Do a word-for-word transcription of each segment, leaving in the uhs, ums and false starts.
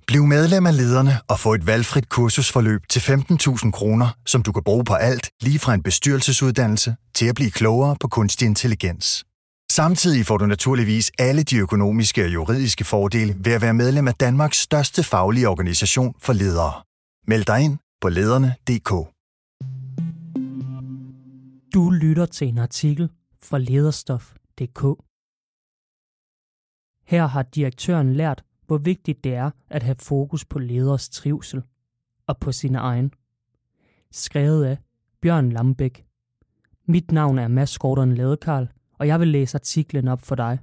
Bliv medlem af Lederne og få et valgfrit kursusforløb til femten tusind kroner, som du kan bruge på alt, lige fra en bestyrelsesuddannelse til at blive klogere på kunstig intelligens. Samtidig får du naturligvis alle de økonomiske og juridiske fordele ved at være medlem af Danmarks største faglige organisation for ledere. Meld dig ind på lederne punktum d k. Du lytter til en artikel fra lederstof punktum d k. Her har direktøren lært, hvor vigtigt det er at have fokus på leders trivsel og på sin egen. Skrevet af Bjørn Lambæk. Mit navn er Mads Gordon Ladekarl, og jeg vil læse artiklen op for dig.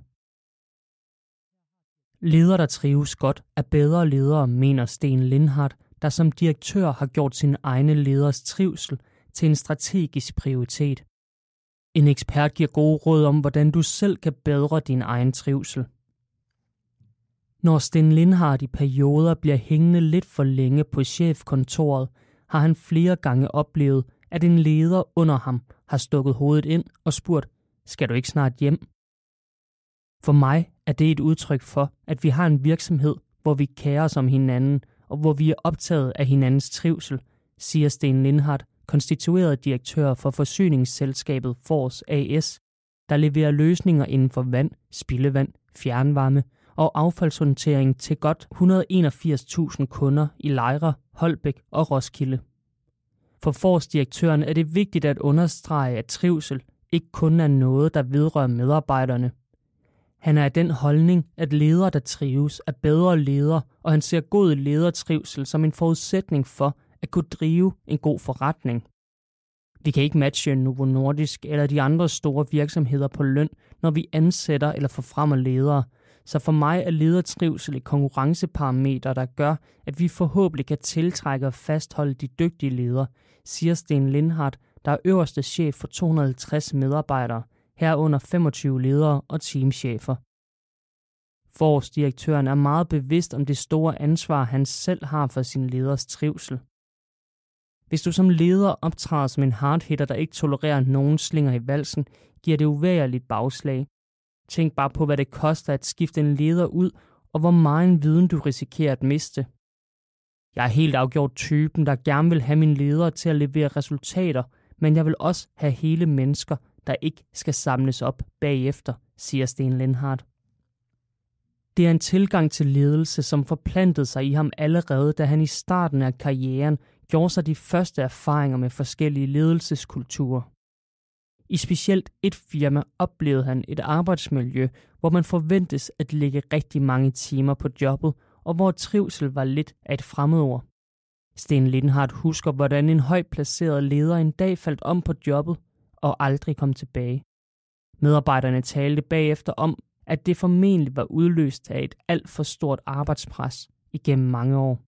Ledere, der trives godt, er bedre ledere, mener Sten Lindhardt, der som direktør har gjort sine egne leders trivsel til en strategisk prioritet. En ekspert giver gode råd om, hvordan du selv kan bedre din egen trivsel. Når Sten Lindhardt i perioder bliver hængende lidt for længe på chefkontoret, har han flere gange oplevet, at en leder under ham har stukket hovedet ind og spurgt, skal du ikke snart hjem? For mig er det et udtryk for, at vi har en virksomhed, hvor vi kærer os om hinanden, og hvor vi er optaget af hinandens trivsel, siger Sten Lindhardt, konstitueret direktør for forsyningsselskabet Fors A S, der leverer løsninger inden for vand, spildevand, fjernvarme og affaldshåndtering til godt et hundrede og enogfirs tusind kunder i Lejre, Holbæk og Roskilde. For Fors-direktøren er det vigtigt at understrege, at trivsel ikke kun er noget, der vedrører medarbejderne. Han er af den holdning, at ledere, der trives, er bedre ledere, og han ser god ledertrivsel som en forudsætning for at kunne drive en god forretning. Vi kan ikke matche Novo Nordisk eller de andre store virksomheder på løn, når vi ansætter eller forfremmer ledere. Så for mig er ledertrivsel et konkurrenceparameter, der gør, at vi forhåbentlig kan tiltrække og fastholde de dygtige ledere, siger Sten Lindhardt, der er øverste chef for to hundrede og halvtreds medarbejdere, herunder femogtyve ledere og teamchefer. Fors-direktøren er meget bevidst om det store ansvar, han selv har for sin leders trivsel. Hvis du som leder optræder som en hardhitter, der ikke tolererer nogen slinger i valsen, giver det uværligt bagslag. Tænk bare på, hvad det koster at skifte en leder ud, og hvor meget viden du risikerer at miste. Jeg er helt afgjort typen, der gerne vil have mine ledere til at levere resultater, men jeg vil også have hele mennesker, der ikke skal samles op bagefter, siger Sten Lindhardt. Det er en tilgang til ledelse, som forplantede sig i ham allerede, da han i starten af karrieren gjorde sig de første erfaringer med forskellige ledelseskulturer. I specielt et firma oplevede han et arbejdsmiljø, hvor man forventes at lægge rigtig mange timer på jobbet, og hvor trivsel var lidt af et fremmedord. Sten Lindhardt husker, hvordan en højt placeret leder en dag faldt om på jobbet og aldrig kom tilbage. Medarbejderne talte bagefter om, at det formentlig var udløst af et alt for stort arbejdspres igennem mange år.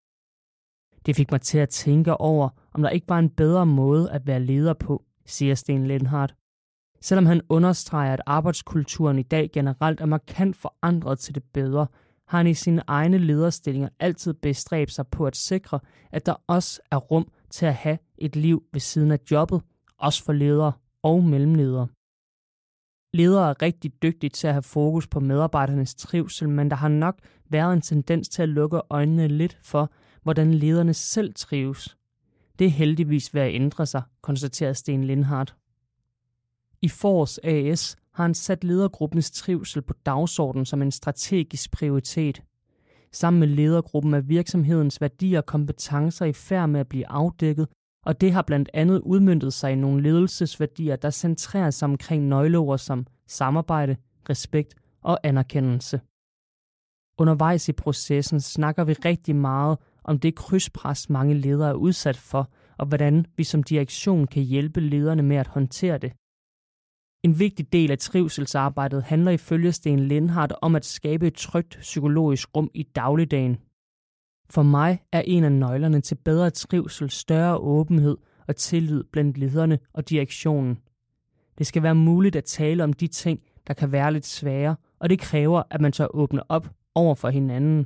Det fik mig til at tænke over, om der ikke var en bedre måde at være leder på, siger Sten Lindhardt. Selvom han understreger, at arbejdskulturen i dag generelt er markant forandret til det bedre, har han i sine egne lederstillinger altid bestræbt sig på at sikre, at der også er rum til at have et liv ved siden af jobbet, også for ledere og mellemledere. Ledere er rigtig dygtige til at have fokus på medarbejdernes trivsel, men der har nok været en tendens til at lukke øjnene lidt for, hvordan lederne selv trives. Det er heldigvis ved at ændre sig, konstaterer Sten Lindhardt. I Fors A S har han sat ledergruppens trivsel på dagsordenen som en strategisk prioritet. Sammen med ledergruppen er virksomhedens værdier og kompetencer i færd med at blive afdækket, og det har blandt andet udmøntet sig i nogle ledelsesværdier, der centrerer sig omkring nøgleord som samarbejde, respekt og anerkendelse. Undervejs i processen snakker vi rigtig meget om det krydspres, mange ledere er udsat for, og hvordan vi som direktion kan hjælpe lederne med at håndtere det. En vigtig del af trivselsarbejdet handler ifølge Sten Lindhardt om at skabe et trygt psykologisk rum i dagligdagen. For mig er en af nøglerne til bedre trivsel større åbenhed og tillid blandt lederne og direktionen. Det skal være muligt at tale om de ting, der kan være lidt svære, og det kræver, at man tør åbne op over for hinanden.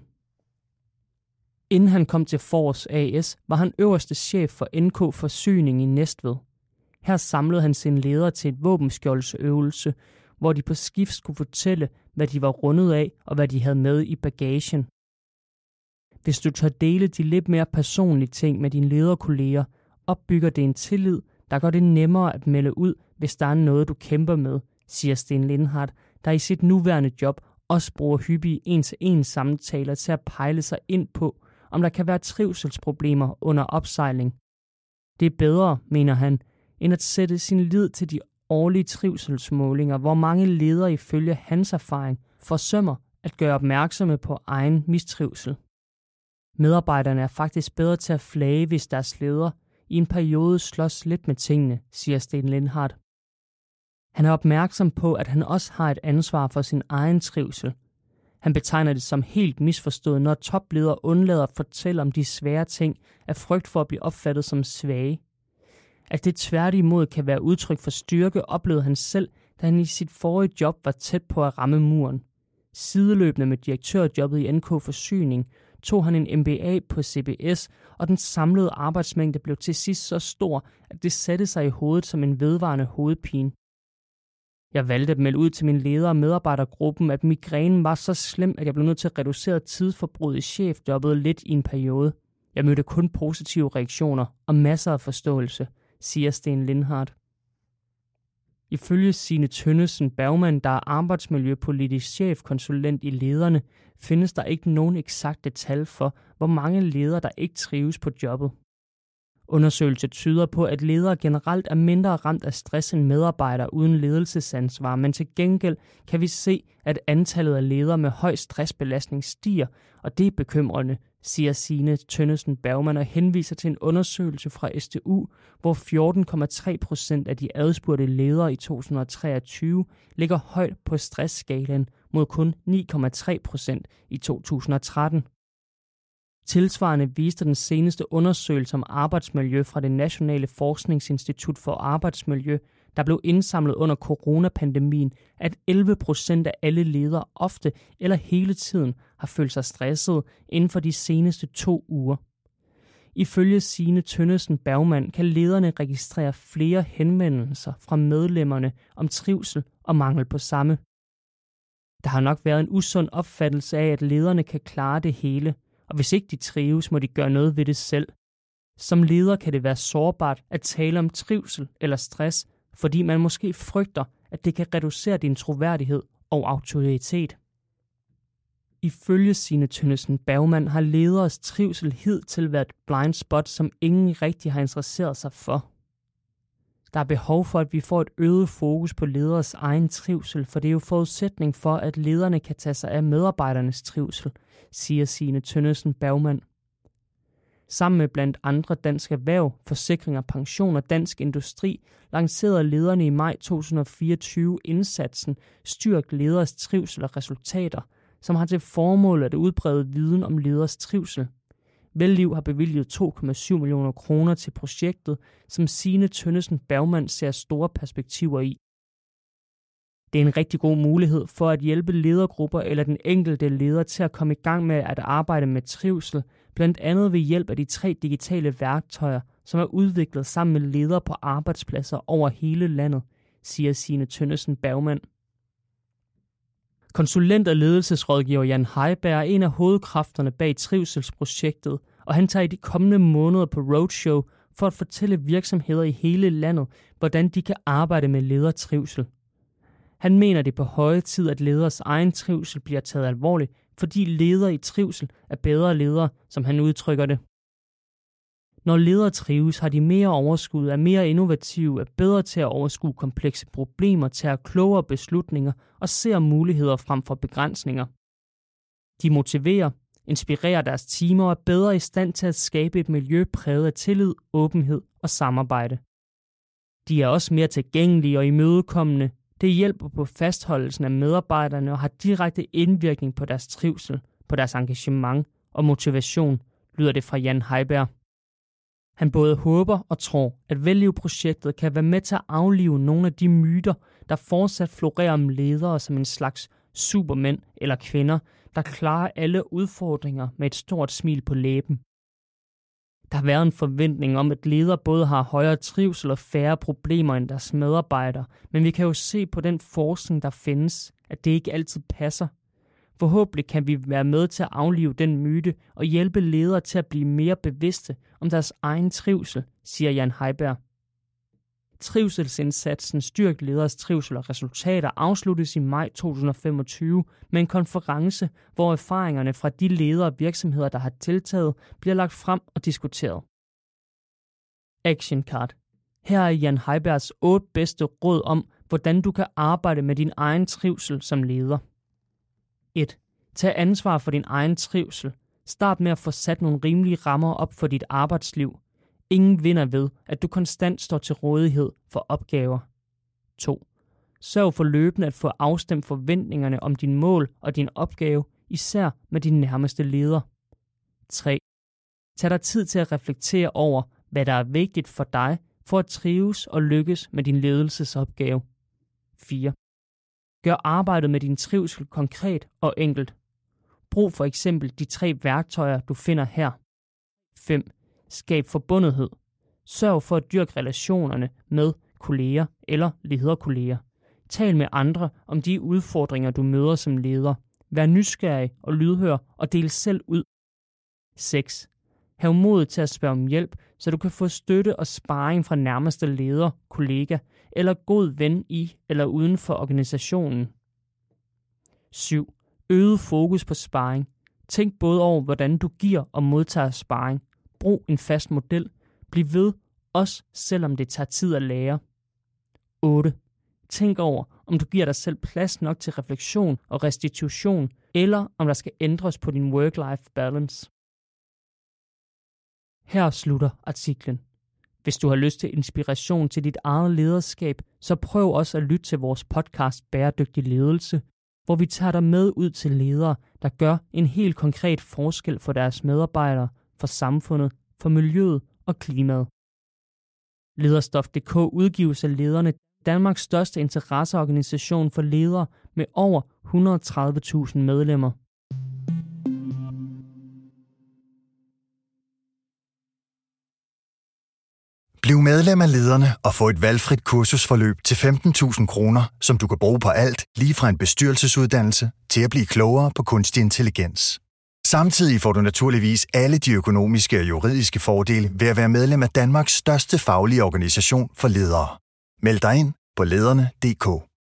Inden han kom til Fors A S, var han øverste chef for N K Forsyning i Næstved. Her samlede han sine ledere til et våbenskjoldsøvelse, hvor de på skift skulle fortælle, hvad de var rundet af og hvad de havde med i bagagen. Hvis du tør dele de lidt mere personlige ting med dine lederkolleger, opbygger det en tillid, der gør det nemmere at melde ud, hvis der er noget, du kæmper med, siger Sten Lindhardt, der i sit nuværende job også bruger hyppige en-til-en samtaler til at pejle sig ind på, om der kan være trivselsproblemer under opsejling. Det er bedre, mener han, end at sætte sin lid til de årlige trivselsmålinger, hvor mange ledere ifølge hans erfaring forsømmer at gøre opmærksomme på egen mistrivsel. Medarbejderne er faktisk bedre til at flage, hvis deres leder i en periode slås lidt med tingene, siger Sten Lindhardt. Han er opmærksom på, at han også har et ansvar for sin egen trivsel. Han betegner det som helt misforstået, når topledere undlader at fortælle om de svære ting af frygt for at blive opfattet som svage. At det tværtimod kan være udtryk for styrke, oplevede han selv, da han i sit forrige job var tæt på at ramme muren. Sideløbende med direktørjobbet i N K Forsyning tog han en M B A på C B S, og den samlede arbejdsmængde blev til sidst så stor, at det satte sig i hovedet som en vedvarende hovedpine. Jeg valgte at melde ud til min leder og medarbejdergruppen, at migrænen var så slem, at jeg blev nødt til at reducere tidsforbruget i chefjobbet lidt i en periode. Jeg mødte kun positive reaktioner og masser af forståelse, siger Sten Lindhardt. Ifølge Signe Tønnesen Bergmann, der er arbejdsmiljøpolitisk chefkonsulent i lederne, findes der ikke nogen eksakte tal for, hvor mange ledere, der ikke trives på jobbet. Undersøgelser tyder på, at ledere generelt er mindre ramt af stress end medarbejdere uden ledelsesansvar, men til gengæld kan vi se, at antallet af ledere med høj stressbelastning stiger, og det er bekymrende, siger Signe Tønnesen Bergmann og henviser til en undersøgelse fra S T U, hvor fjorten komma tre procent af de adspurgte ledere i to tusind og treogtyve ligger højt på stressskalaen mod kun ni komma tre procent i to tusind og tretten. Tilsvarende viste den seneste undersøgelse om arbejdsmiljø fra det Nationale Forskningsinstitut for Arbejdsmiljø, der blev indsamlet under coronapandemien, at elleve procent af alle ledere ofte eller hele tiden har følt sig stresset inden for de seneste to uger. Ifølge Signe Tønnesen Bergmann kan lederne registrere flere henvendelser fra medlemmerne om trivsel og mangel på samme. Der har nok været en usund opfattelse af, at lederne kan klare det hele, og hvis ikke de trives, må de gøre noget ved det selv. Som leder kan det være sårbart at tale om trivsel eller stress, fordi man måske frygter, at det kan reducere din troværdighed og autoritet. Ifølge Signe Tønnesen Bergmann har lederes trivsel hidtil været et blind spot, som ingen rigtig har interesseret sig for. Der er behov for, at vi får et øget fokus på lederes egen trivsel, for det er jo forudsætning for, at lederne kan tage sig af medarbejdernes trivsel, siger Signe Tønnesen Bergmann. Sammen med blandt andre Dansk Erhverv, Forsikring og Pension og Dansk Industri lancerede lederne i maj to tusind og fireogtyve indsatsen Styrk leders trivsel og resultater, som har til formål at udbrede viden om leders trivsel. Velliv har bevilget to komma syv millioner kroner til projektet, som Signe Tønnesen Bergmann ser store perspektiver i. Det er en rigtig god mulighed for at hjælpe ledergrupper eller den enkelte leder til at komme i gang med at arbejde med trivsel, blandt andet ved hjælp af de tre digitale værktøjer, som er udviklet sammen med ledere på arbejdspladser over hele landet, siger Signe Tønnesen Bergmann. Konsulent og ledelsesrådgiver Jan Heiberg er en af hovedkræfterne bag trivselsprojektet, og han tager i de kommende måneder på roadshow for at fortælle virksomheder i hele landet, hvordan de kan arbejde med ledertrivsel. Han mener, det er på høje tid, at leders egen trivsel bliver taget alvorligt, fordi ledere i trivsel er bedre ledere, som han udtrykker det. Når ledere trives, har de mere overskud, er mere innovative, er bedre til at overskue komplekse problemer, tager klogere beslutninger og ser muligheder frem for begrænsninger. De motiverer, inspirerer deres teamer og er bedre i stand til at skabe et miljø præget af tillid, åbenhed og samarbejde. De er også mere tilgængelige og imødekommende. Det hjælper på fastholdelsen af medarbejderne og har direkte indvirkning på deres trivsel, på deres engagement og motivation, lyder det fra Jan Heiberg. Han både håber og tror, at Velliv-projektet kan være med til at aflive nogle af de myter, der fortsat florerer om ledere som en slags supermænd eller kvinder, der klarer alle udfordringer med et stort smil på læben. Der har været en forventning om, at ledere både har højere trivsel og færre problemer end deres medarbejdere, men vi kan jo se på den forskning, der findes, at det ikke altid passer. Forhåbentlig kan vi være med til at aflive den myte og hjælpe ledere til at blive mere bevidste om deres egen trivsel, siger Jan Heiberg. Trivselsindsatsen Styrk leders trivsel og resultater afsluttes i maj to tusind og femogtyve med en konference, hvor erfaringerne fra de ledere og virksomheder, der har deltaget, bliver lagt frem og diskuteret. Action Card. Her er Jan Heibergs otte bedste råd om, hvordan du kan arbejde med din egen trivsel som leder. et. Tag ansvar for din egen trivsel. Start med at få sat nogle rimelige rammer op for dit arbejdsliv. Ingen vinder ved, at du konstant står til rådighed for opgaver. to. Sørg for løbende at få afstemt forventningerne om din mål og din opgave, især med din nærmeste leder. tre. Tag dig tid til at reflektere over, hvad der er vigtigt for dig, for at trives og lykkes med din ledelsesopgave. fire. Gør arbejdet med din trivsel konkret og enkelt. Brug for eksempel de tre værktøjer, du finder her. fem. Skab forbundethed. Sørg for at dyrke relationerne med kolleger eller lederkolleger. Tal med andre om de udfordringer, du møder som leder. Vær nysgerrig og lydhør og del selv ud. seks. Hav mod til at spørge om hjælp, så du kan få støtte og sparring fra nærmeste leder, kollega eller god ven i eller uden for organisationen. syv. Øget fokus på sparring. Tænk både over, hvordan du giver og modtager sparring. Brug en fast model. Bliv ved, også selvom det tager tid at lære. otte. Tænk over, om du giver dig selv plads nok til refleksion og restitution, eller om der skal ændres på din work-life balance. Her slutter artiklen. Hvis du har lyst til inspiration til dit eget lederskab, så prøv også at lytte til vores podcast Bæredygtig Ledelse, hvor vi tager dig med ud til ledere, der gør en helt konkret forskel for deres medarbejdere, for samfundet, for miljøet og klimaet. Lederstof punktum d k udgives af Lederne, Danmarks største interesseorganisation for ledere med over et hundrede og tredive tusind medlemmer. Bliv medlem af Lederne og få et valgfrit kursusforløb til femten tusind kroner, som du kan bruge på alt, lige fra en bestyrelsesuddannelse til at blive klogere på kunstig intelligens. Samtidig får du naturligvis alle de økonomiske og juridiske fordele ved at være medlem af Danmarks største faglige organisation for ledere. Meld dig ind på lederne punktum d k.